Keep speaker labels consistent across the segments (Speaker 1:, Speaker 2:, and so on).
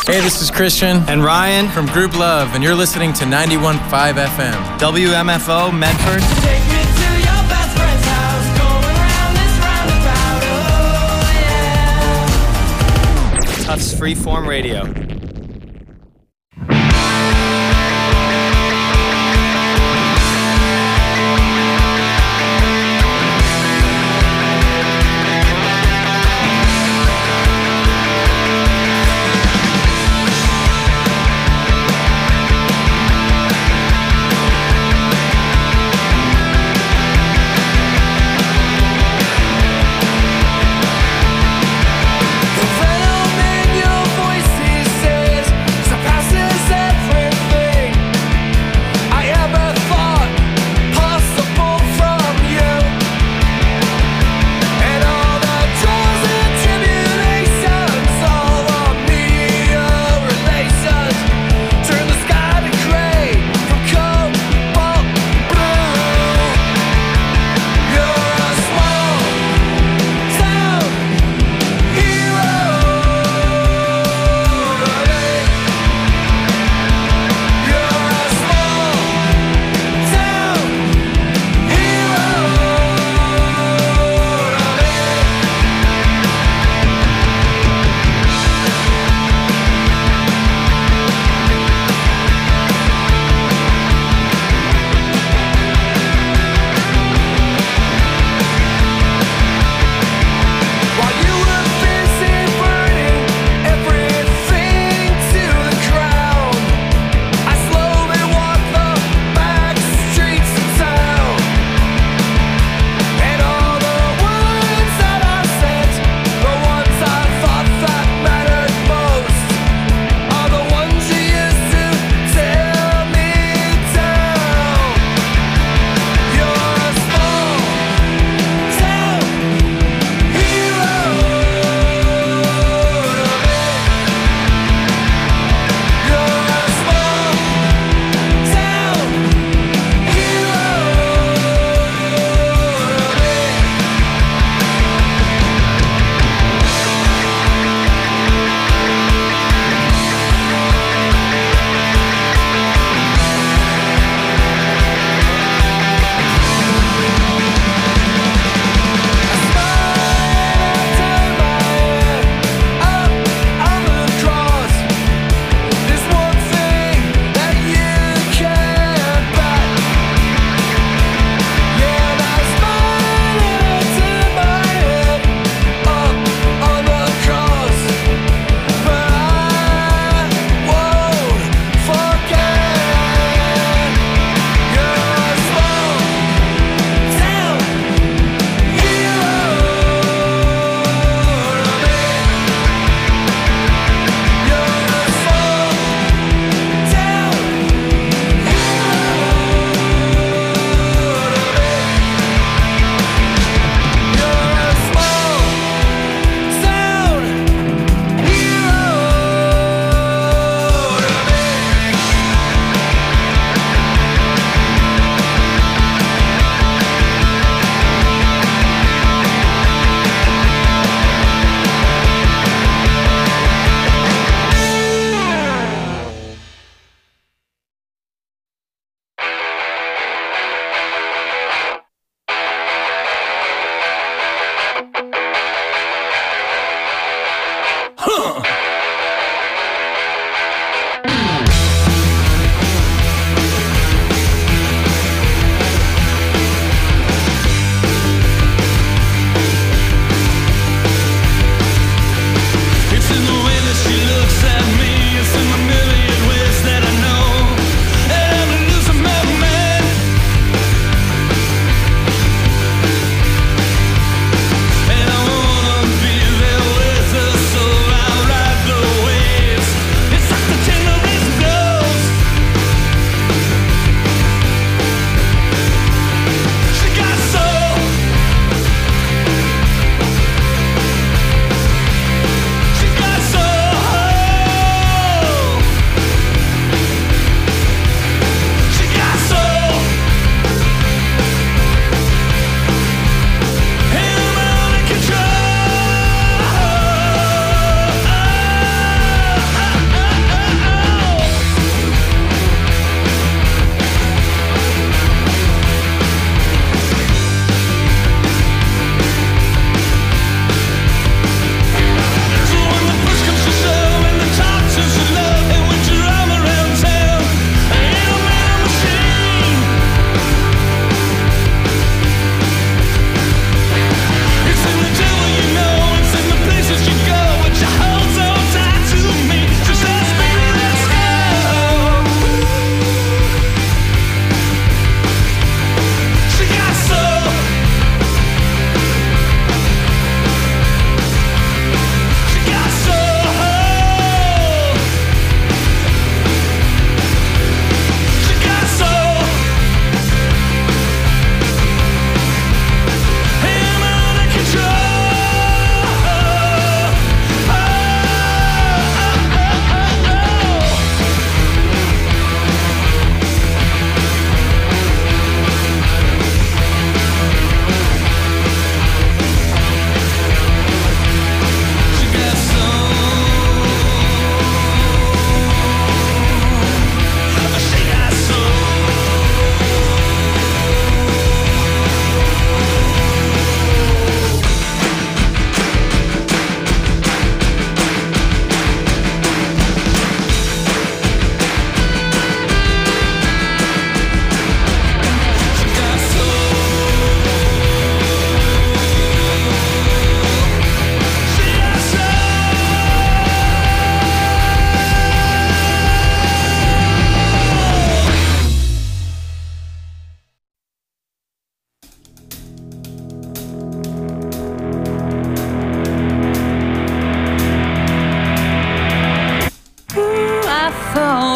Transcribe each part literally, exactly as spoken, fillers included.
Speaker 1: Hey, this is Christian
Speaker 2: and Ryan
Speaker 1: from Group Love, and you're listening to ninety-one point five F M.
Speaker 2: W M F O, Medford.
Speaker 3: Take me to your best friend's house, going around this roundabout, oh yeah.
Speaker 2: Tufts Freeform Radio.
Speaker 3: Your voice is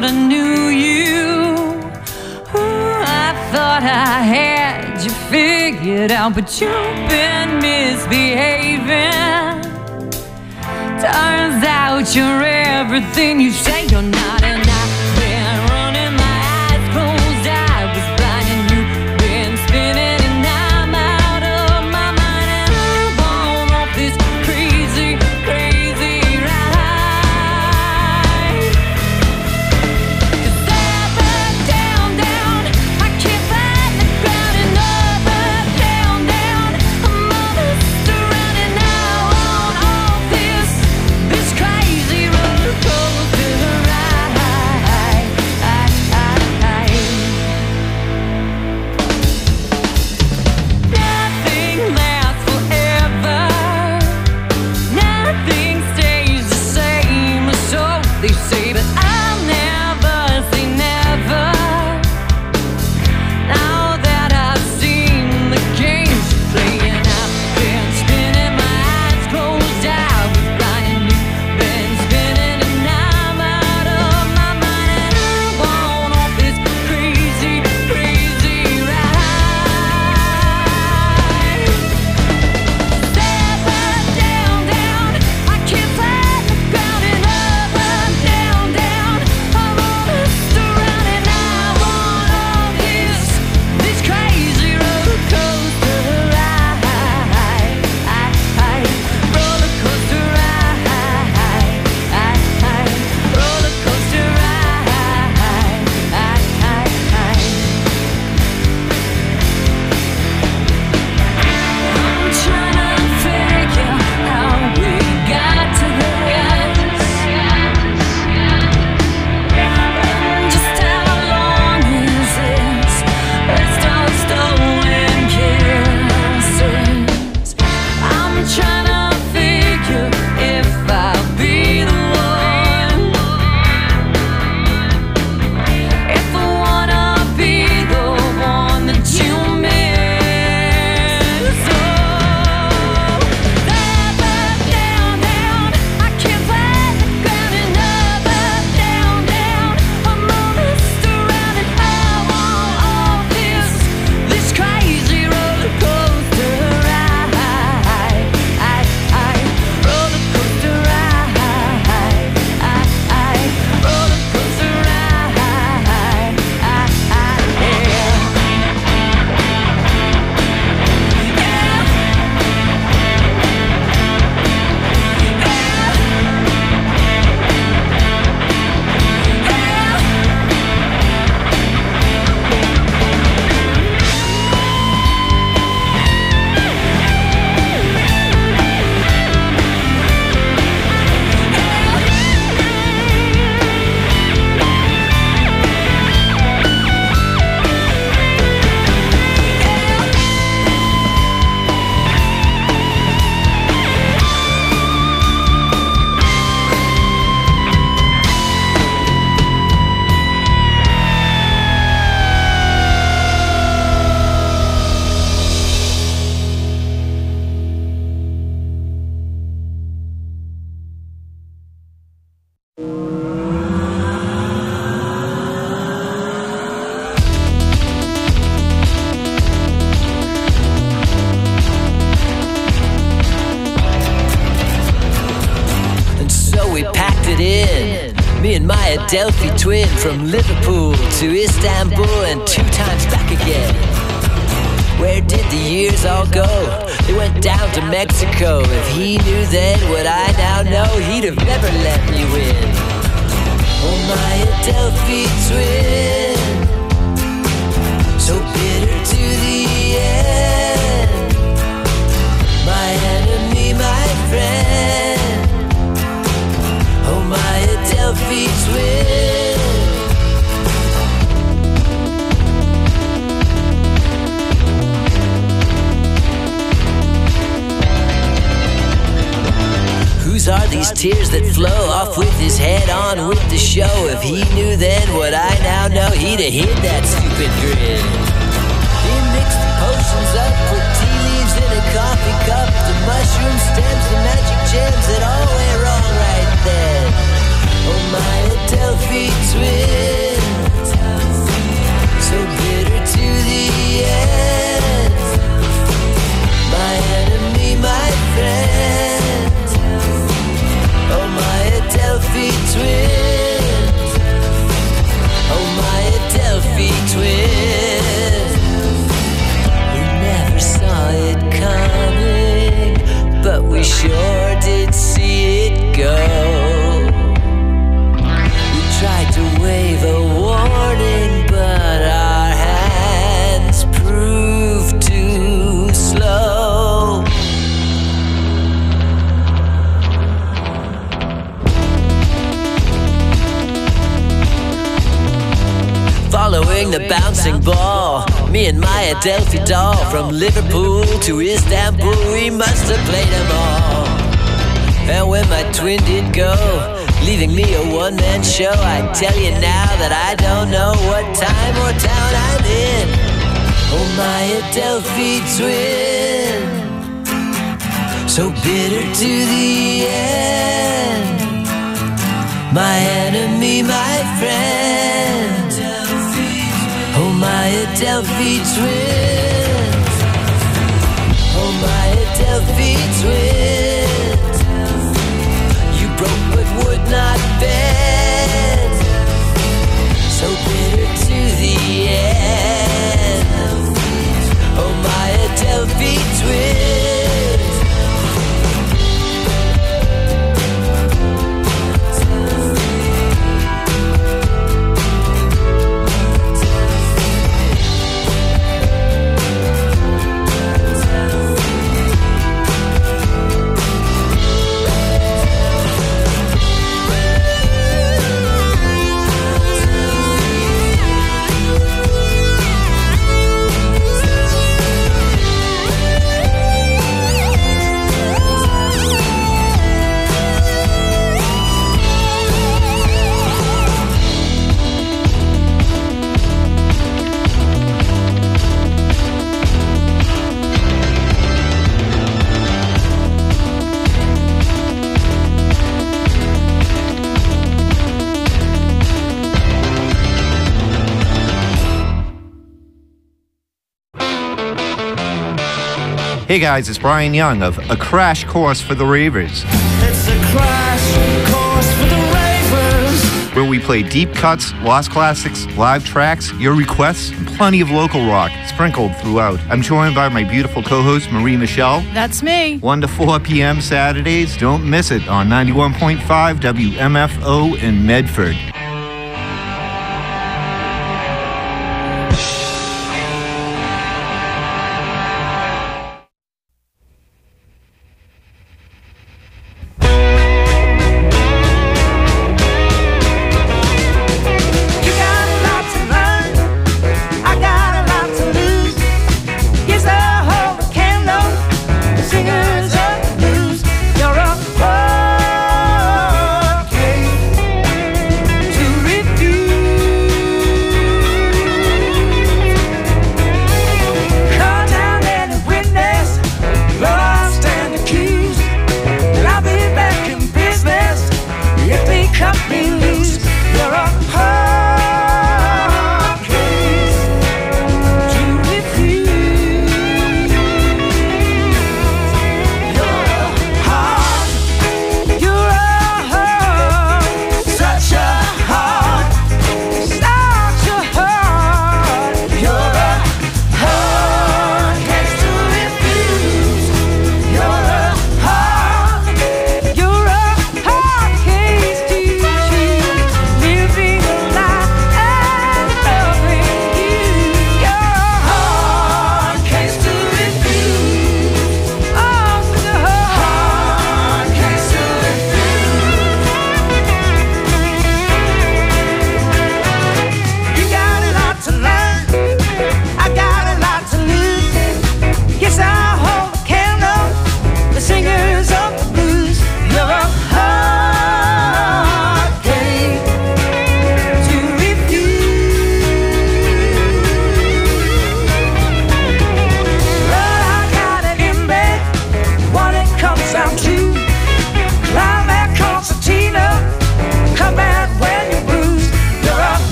Speaker 4: thought I knew you. Ooh, I thought I had you figured out, but you've been misbehaving. Turns out you're everything you say you're not, and I've been running my eyes closed. I was blind and you've been spinning, and I'm out of my mind, and I'm on off this crazy, crazy ride. 'Cause up, up, down, down, I can't find the ground, and up, up, down, down, I'm almost around, and now on off this this crazy roller coaster ride. Nothing lasts forever. Nothing stays the same, or so they say, but I'll never say never. Now that I've seen the games you play, and I've been spinning my eyes closed, I was blind and you've been spinning, and I'm out of my mind, and I'm on off this crazy, crazy ride. Up, up, down, down, I can't find the ground, and up, up, down, down, I'm almost around, and I'm on off this this crazy roller coaster ride. Roller coaster ride. Roller coaster ride. I'm trying to figure how we got to this, and just how long is this list of stolen kisses. I'm trying to figure if I'll be the one, if I wanna be the one that you miss. Oh, up, up, down, down, I can't find the ground, and up, up, down, down, I'm almost around, and I'm on off this this crazy roller coaster ride. Roller coaster ride. Roller coaster ride.
Speaker 5: And so we packed it in, me and my Adelphi twin, from Liverpool to Istanbul and two times back again. Where did the years all go? They went down to Mexico. If he knew then what I now know, he'd have never let me win. Oh, my Adelphi twin, so bitter to the end. My enemy, my friend. Oh, my Adelphi twin. Whose are these tears that flow off with his head on with the show? If he knew then what I now know, he'd have hid that stupid grin. He mixed the potions up, put tea leaves in a coffee cup, the mushroom stems, the magic gems that all went wrong right then. Oh, my Adelphi twin. following the bouncing ball. Me and my Adelphi doll, from Liverpool to Istanbul, we must have played them all. And when my twin did go, leaving me a one-man show, I tell you now that I don't know what time or town I'm in. Oh, my Adelphi twin, so bitter to the end. My enemy, my friend. Oh, my Adelphi twins. Oh, my Adelphi twins. You broke but would not bend. So bitter to the end. Oh, my Adelphi twins.
Speaker 6: Hey guys, it's Brian Young of A Crash Course for the Ravers.
Speaker 3: It's a crash course for the ravers.
Speaker 6: Where we play deep cuts, lost classics, live tracks, your requests, and plenty of local rock sprinkled throughout. I'm joined by my beautiful co-host, Marie Michelle.
Speaker 7: That's me.
Speaker 6: one to four p.m. Saturdays. Don't miss it on ninety-one point five W M F O in Medford.
Speaker 3: Singers of the blues, you're a hurricane.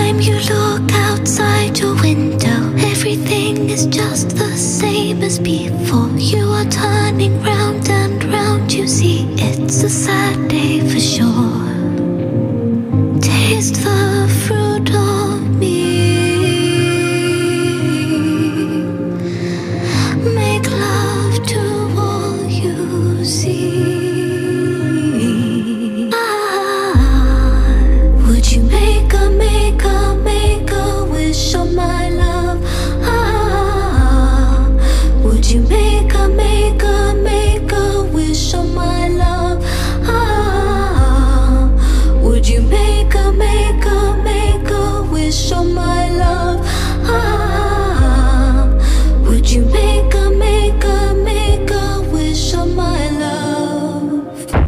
Speaker 7: time you look outside your window, everything is just the same as before. You are turning round and round, you see it's a sad day for sure. Taste the fruit of me, make love to all you see. Ah, would you make a, make a, make a wish on my love? Ah, would you make a, make a, make a wish on my love? Ah, would you make a, make a, make a wish on my love? Ah, would you make a, make a, make a wish on my love?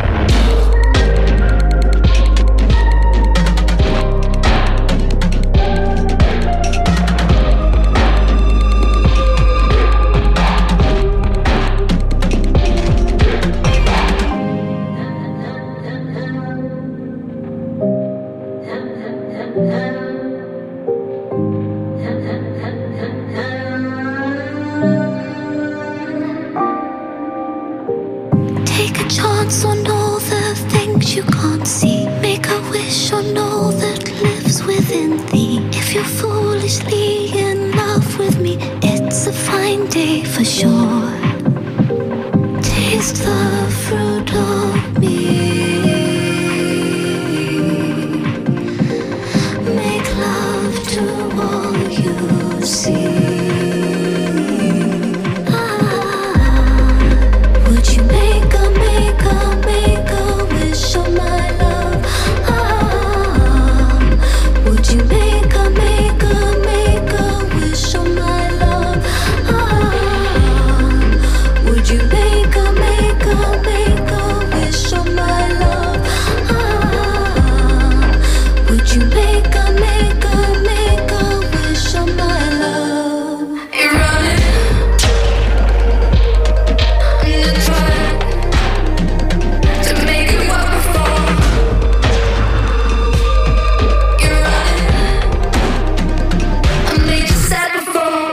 Speaker 7: Take a chance on all the things you can't see. Make a wish on all that lives within thee. If you're foolishly in love with me, it's a fine day for sure. Taste the fruit of me, make love to all you see. Would you make a, make a, make a wish on my love? Ah, would you make a, make a, make a wish on my love? Ah, would you make a, make a, make a wish on my love? Ah, would you make a, make a, make a wish on my love? You're running and you're trying to make it work before. You're running, I made you sad before.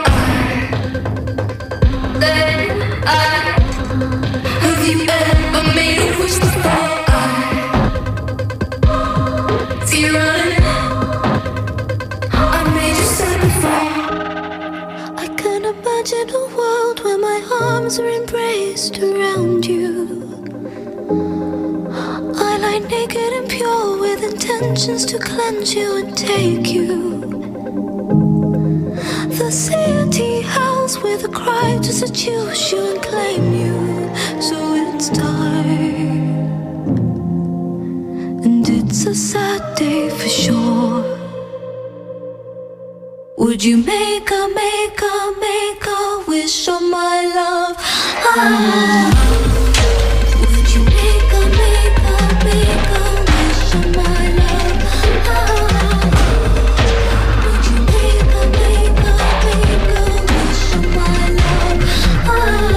Speaker 7: Then I, have you ever made a wish before? I, see you running, I made you sad before. I can imagine a world where my arms are embraced around you. I lie naked and pure with intentions to cleanse you and take you. The city house with a cry to seduce you and claim you. So it's time, and it's a sad day for sure. Would you make a, make a, make a wish on my love? Ah, would you make a, make a, make a wish on my love? Ah, would you make a, make a, make a wish on my love? Ah,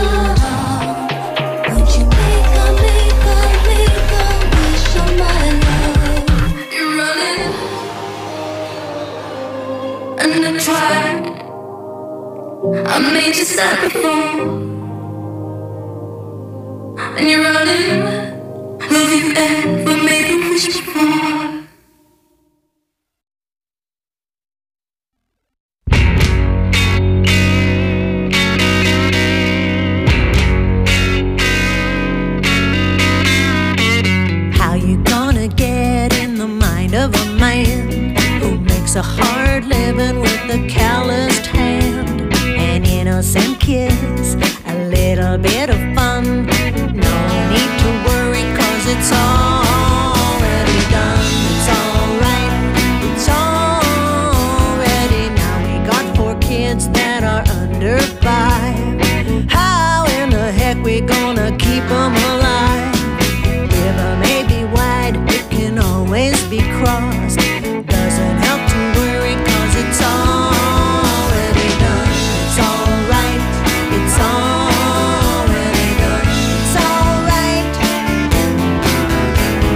Speaker 7: would you make a, make a, make a wish on my love? You're running and I tried, I made you sad before. And you're running, have you ever made a wish before?
Speaker 4: How you gonna get in the mind of a man who makes a hard living with a calloused hand? An innocent kiss, a little bit of fun. No need to worry, cause it's already done. It's alright, it's already. Now we got four kids that are under five. How in the heck we gonna keep them alive? River may be wide, it can always be crossed. Doesn't help to worry, cause it's already done. It's alright, it's already done. It's alright.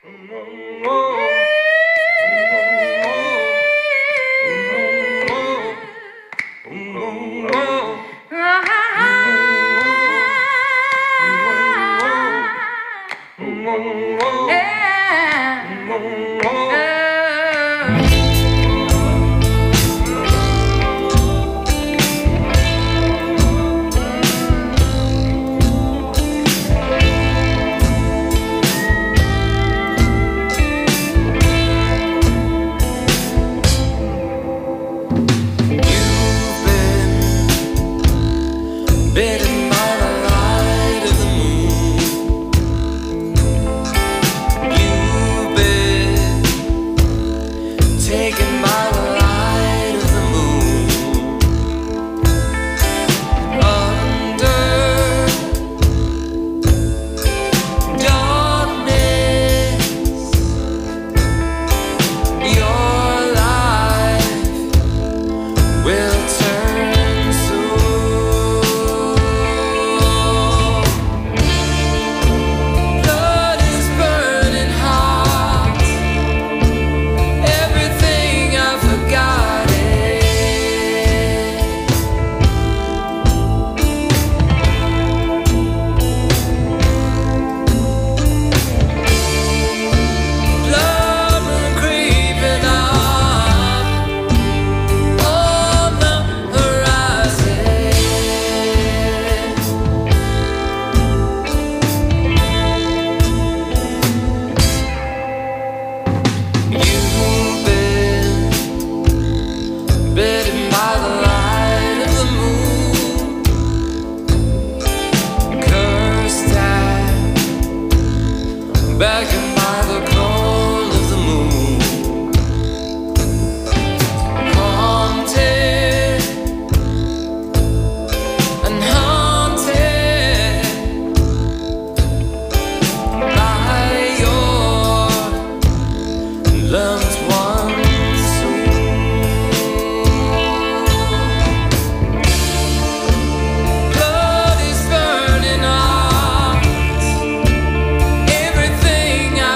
Speaker 3: Everything I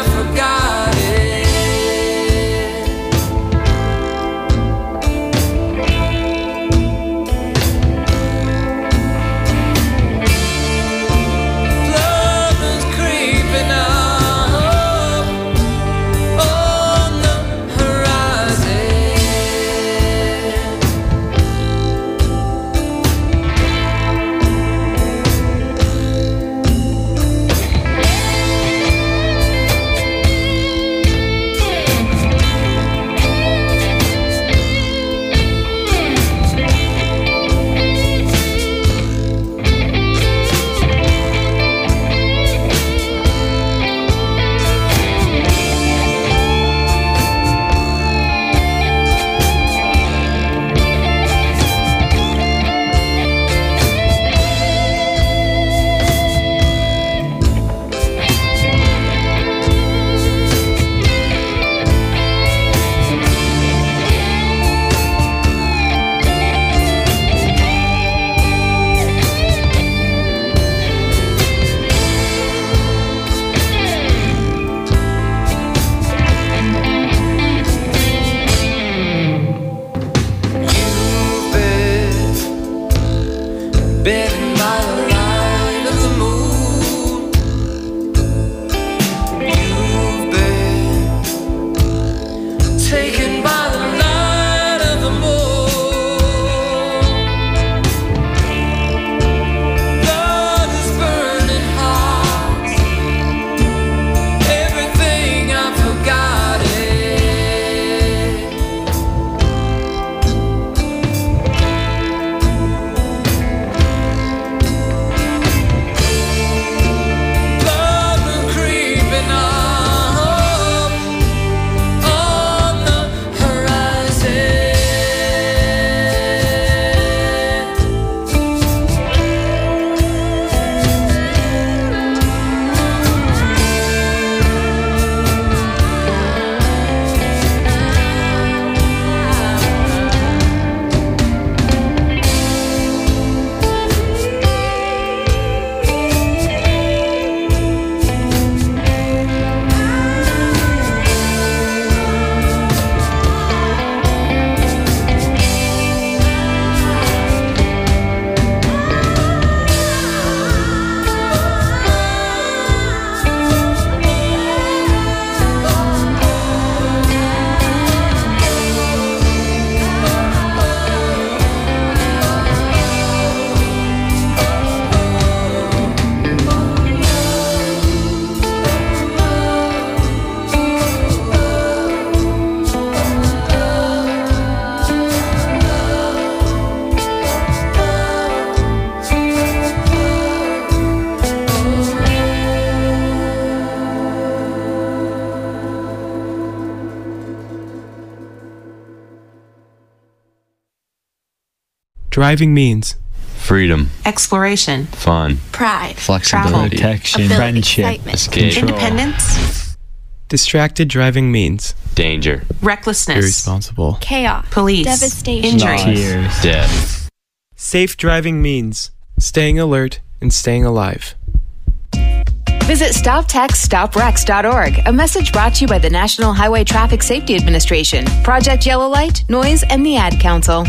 Speaker 8: Driving means
Speaker 9: freedom,
Speaker 10: exploration,
Speaker 9: fun,
Speaker 10: pride,
Speaker 9: flexibility,
Speaker 10: travel,
Speaker 9: protection,
Speaker 10: ability,
Speaker 9: friendship,
Speaker 10: excitement,
Speaker 9: escape,
Speaker 10: independence,
Speaker 8: distracted driving means
Speaker 9: danger,
Speaker 10: recklessness,
Speaker 8: irresponsible,
Speaker 11: chaos,
Speaker 10: police,
Speaker 11: devastation,
Speaker 10: injury,
Speaker 9: death.
Speaker 8: Safe driving means staying alert and staying alive.
Speaker 12: Visit stop text stop wrecks dot org. A message brought to you by the National Highway Traffic Safety Administration, Project Yellow Light, Noise, and the Ad Council.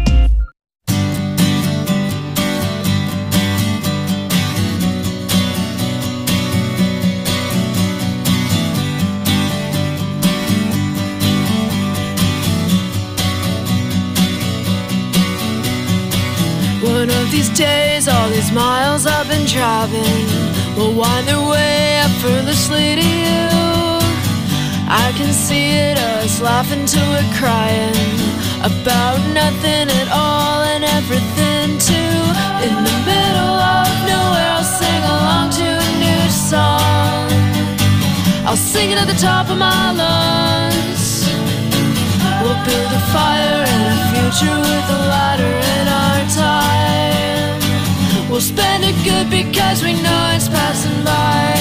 Speaker 13: One of these days, all these miles I've been driving will wind their way effortlessly to you. I can see it, us laughing till we're crying about nothing at all and everything too. In the middle of nowhere, I'll sing along to a new song. I'll sing it at the top of my lungs. We'll build a fire and a future with a ladder in our time. We'll spend it good because we know it's passing by.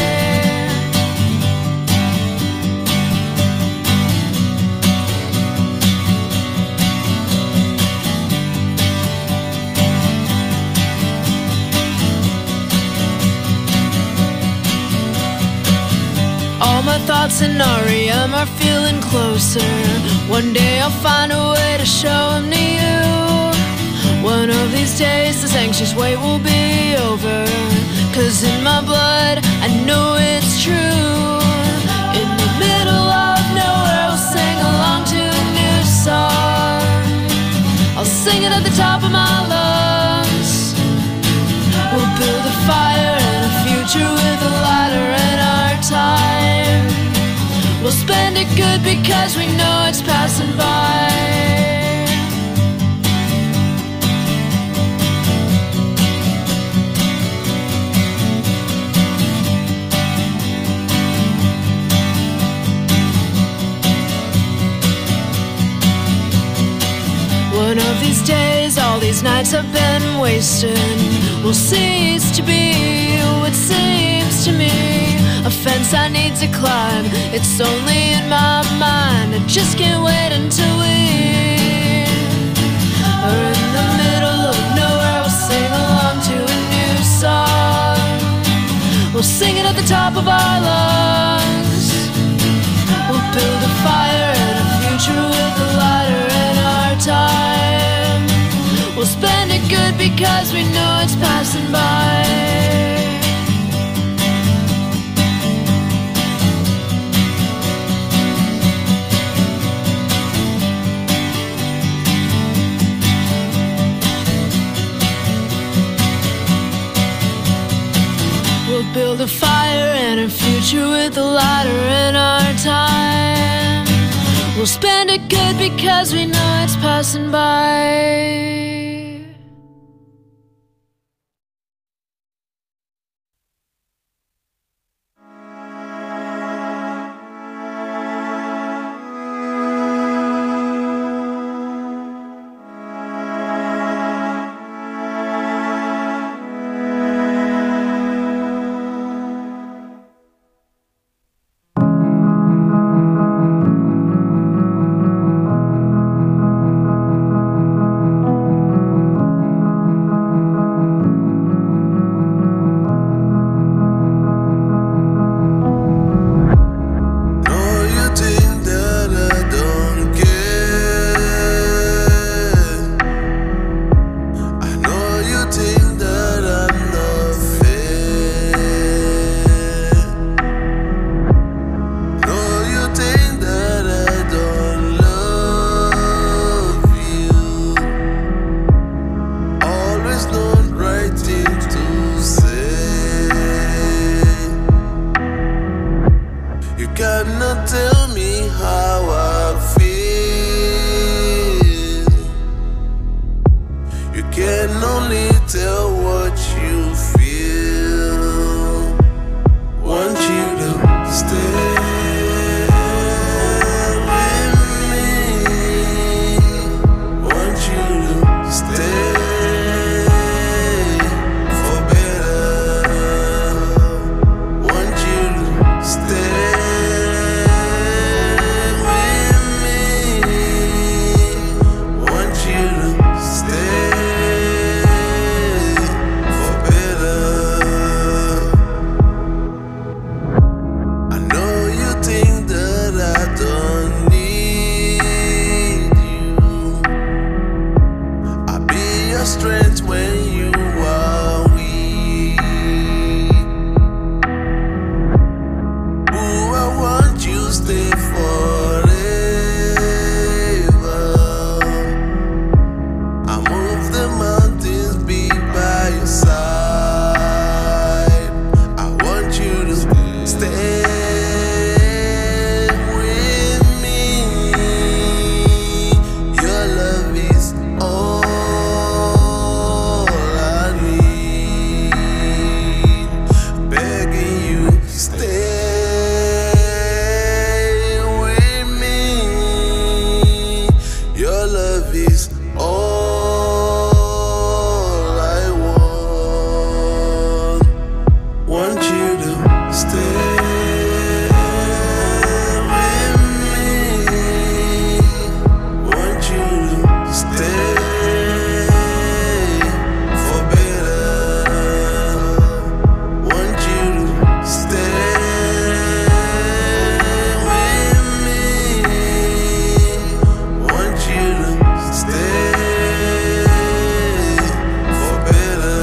Speaker 13: All my thoughts in R E M are feeling closer. One day I'll find a way to show them to you. One of these days this anxious wait will be over. Cause in my blood I know it's true. In the middle of nowhere I'll sing along to a new song. I'll sing it at the top of my lungs. We'll build a fire and a future with a ladder in our time. We'll spend it good because we know it's passing by. One of these days, all these nights I've been wasting will cease to be what seems to me a fence I need to climb. It's only in my mind. I just can't wait until we are in the middle of nowhere. We'll sing along to a new song. We'll sing it at the top of our lungs. We'll build a fire and a future with a lighter in our time. We'll spend it good because we know it's passing by. We'll build a fire and a future with a lighter in our time. We'll spend it good because we know it's passing by.
Speaker 14: Stay
Speaker 11: stay forever. I move the mountains, be by your side. I want you to stay with me. Your love is all I need. Begging you, stay with me. Your love is all I want. Want you to stay with me. Want you to stay for better. Want you to stay with me. Want you to stay for better.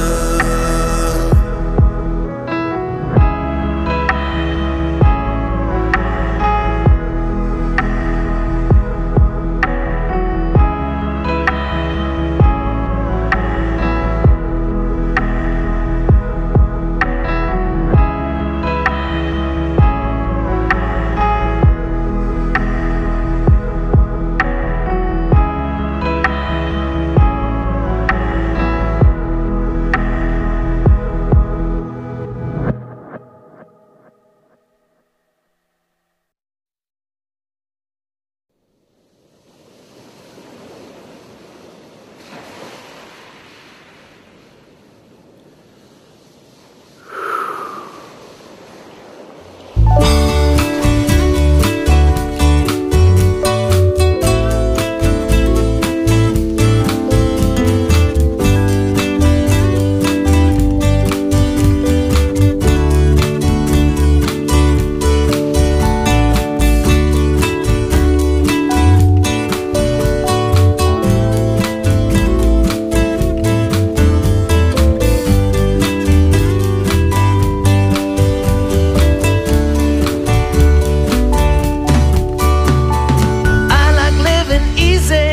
Speaker 11: I like living easy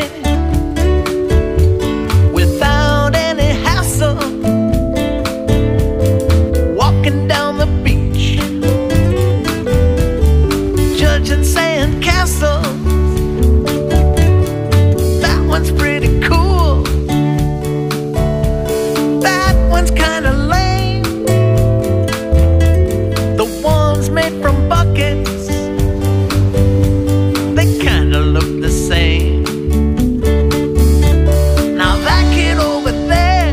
Speaker 11: without any hassle. Walking down the beach, judging sand castles. That one's pretty cool. That one's kinda lame. The ones made from buckets, they kinda look the same. Now that kid over there,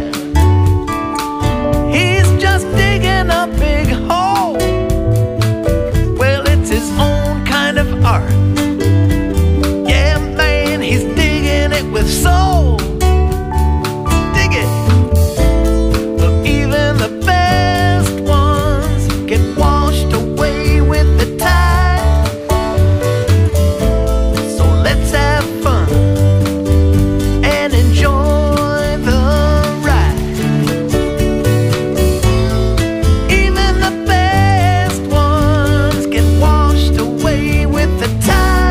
Speaker 11: he's just digging a big hole. Well, it's his own kind of art. Yeah, man, he's digging it with soul. Dig it. But even the best ones get washed away with the tide. So let's have fun and enjoy the ride. Even the best ones get washed away with the tide.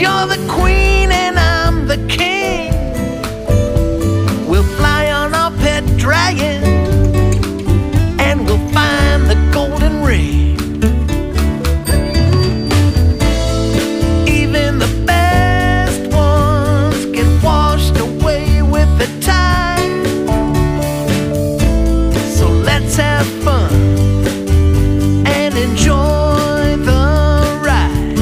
Speaker 11: you're the queen and I'm the king. We'll fly on our pet dragon and we'll find the golden ring. Even the best ones get washed away with the tide. So let's have fun and enjoy the ride.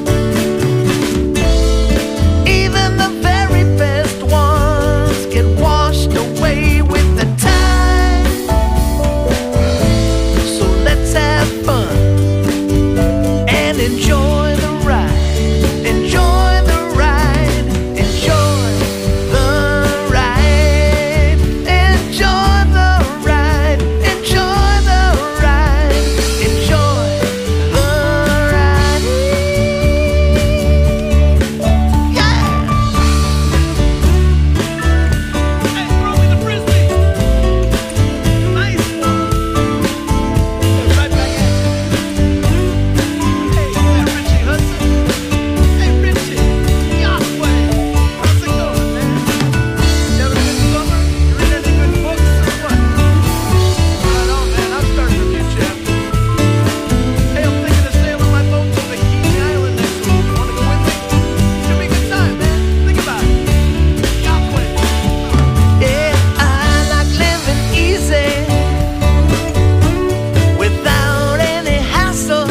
Speaker 11: Even the very best ones get washed away with the tide. So let's have fun and enjoy the ride. Enjoy the ride. Enjoy the ride. Enjoy the ride. Enjoy the ride. Enjoy the ride. Yeah. Hey, throw me the frisbee. Nice one. Right back at you. Hey, yeah, Richie Hudson. Hey, Richie. Yahweh. How's it going, man? You having a good summer? You read any good books or what? Right on, man. I'm starting a new chapter. Hey, I'm thinking of sailing my boat to Bikini Island next week. You wanna go with me? Should be a good time, man. Think about it. Yahweh. Yeah, I like living easy without any hassle.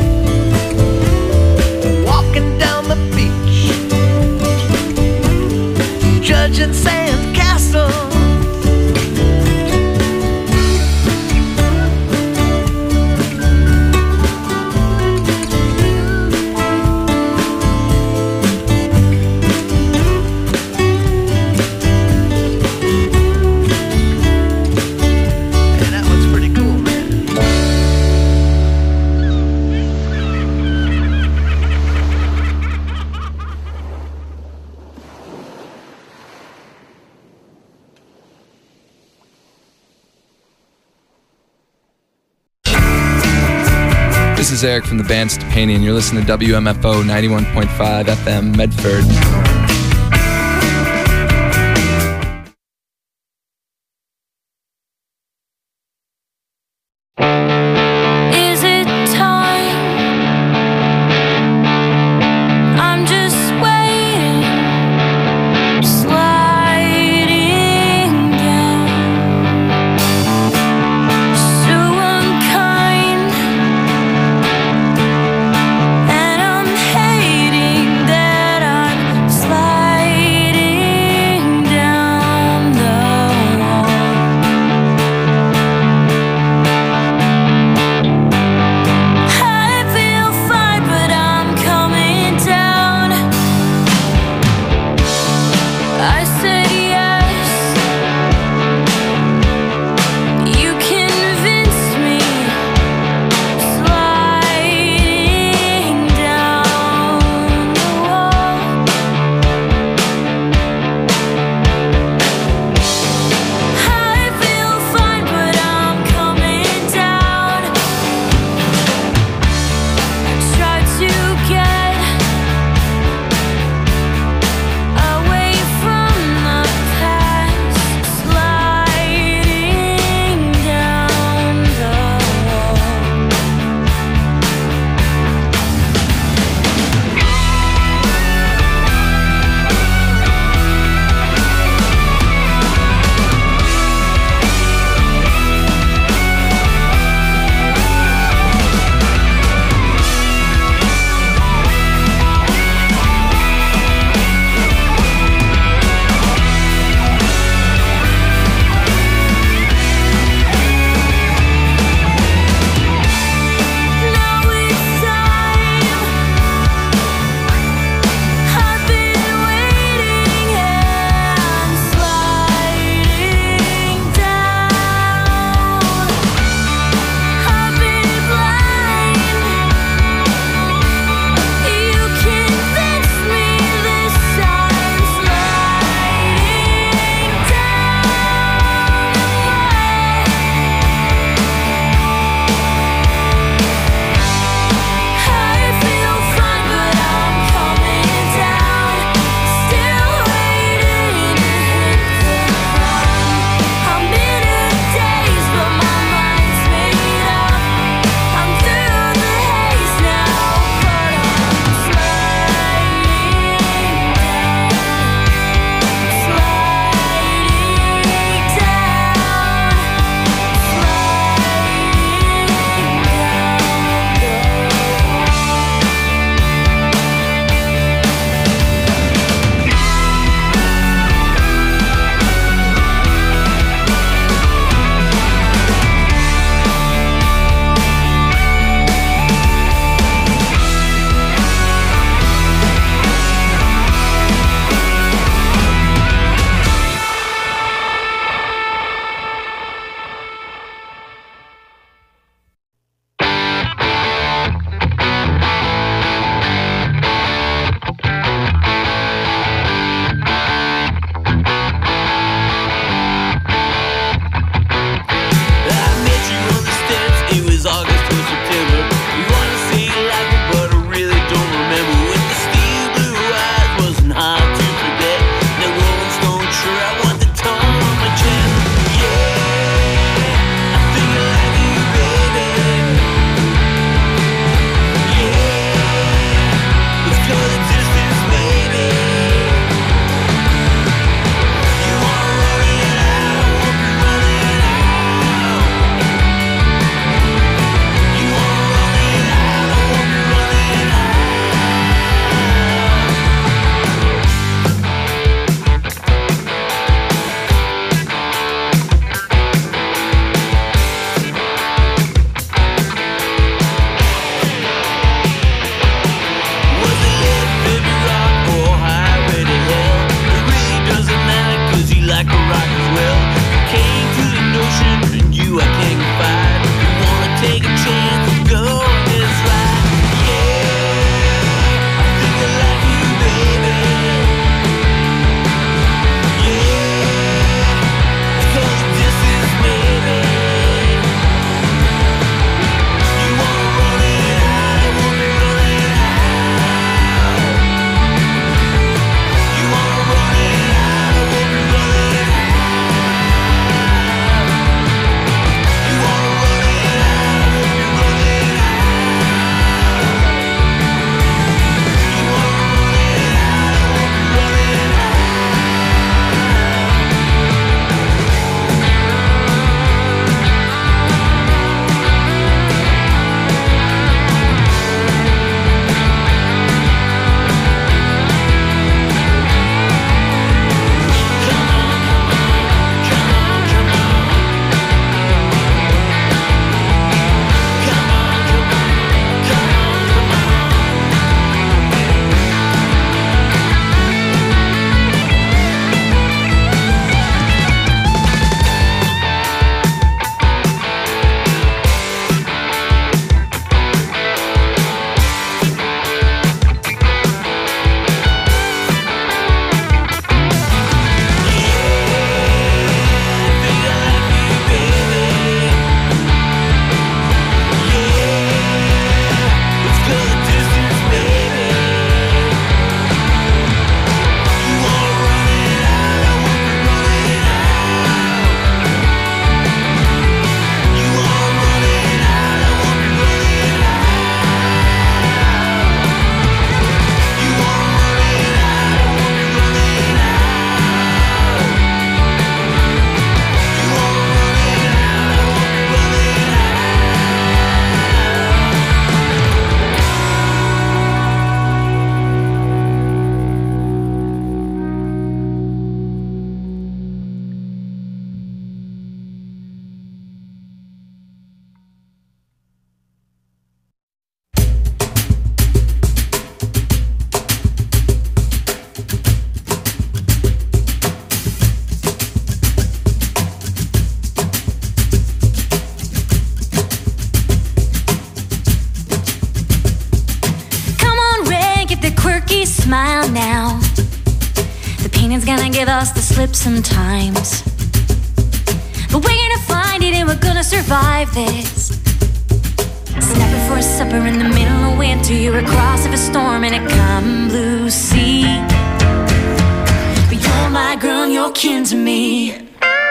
Speaker 11: Walking down the beach, judging sand castles. Yeah, that looks pretty cool, man.
Speaker 14: This is Eric from the band Stepani, and you're listening to W M F O ninety-one point five F M Medford.
Speaker 4: Is it time? I'm just waiting, sliding down. So unkind, and I'm hating that I'm smile now. The painting's gonna give us the slip sometimes, but we're gonna find it and we're gonna survive this. Snapping for a supper in the middle of winter, you're across of a storm in a calm blue sea. But you're my girl and you're kin to me.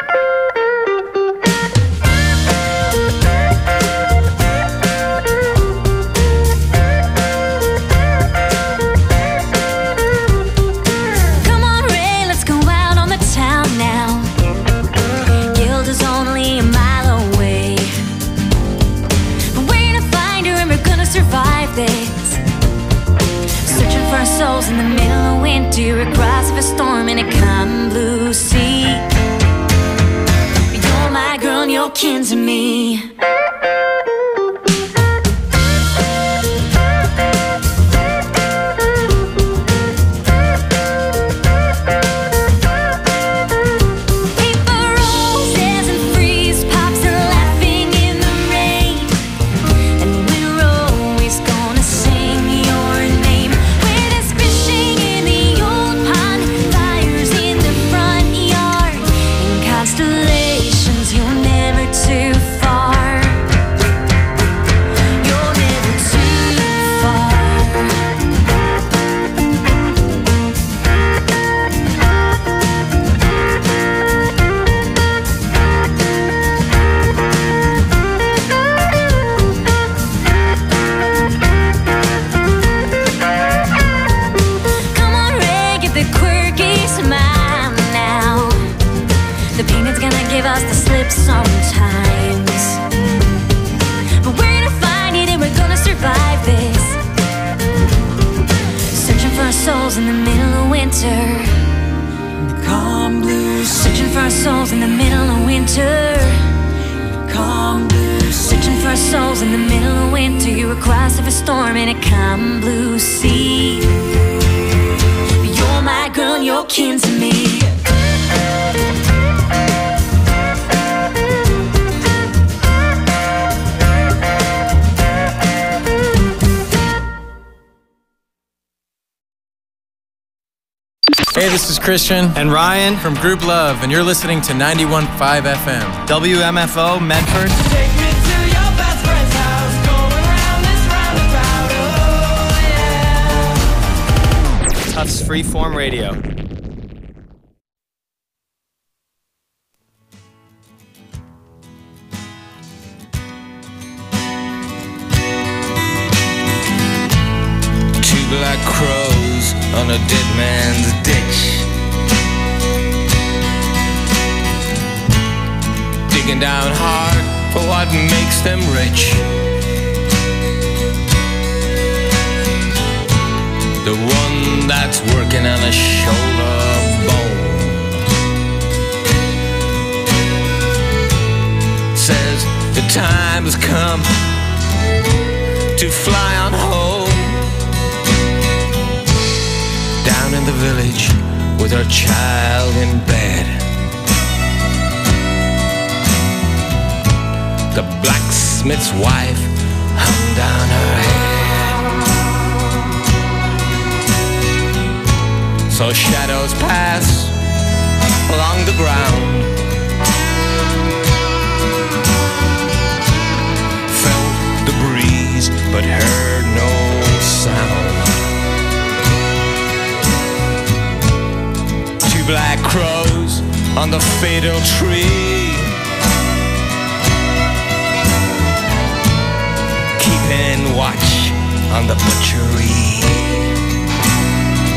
Speaker 4: In the middle of winter, across of a storm in a calm blue sea. You're my girl and you're kin to me. In the middle of winter, the calm blue, searching for our souls in the middle of winter, calm blue, searching for our souls in the middle of winter. You're across of a storm in a calm blue sea. You're my girl and you're kin to me.
Speaker 1: Hey, this is Christian
Speaker 2: and Ryan
Speaker 1: from Group Love, and you're listening to ninety-one point five F M.
Speaker 2: W M F O Medford.
Speaker 3: Take me to your best friend's house, going round this roundabout, oh yeah.
Speaker 2: Tufts Freeform Radio.
Speaker 15: Two black crows on a dead man's ditch, digging down hard for what makes them rich. The one that's working on a shoulder bone says the time has come to fly on home. Down in the village with her child in bed, the blacksmith's wife hung down her head. So shadows pass along the ground, felt the breeze but heard no sound. Black crows on the fatal tree, keeping watch on the butchery.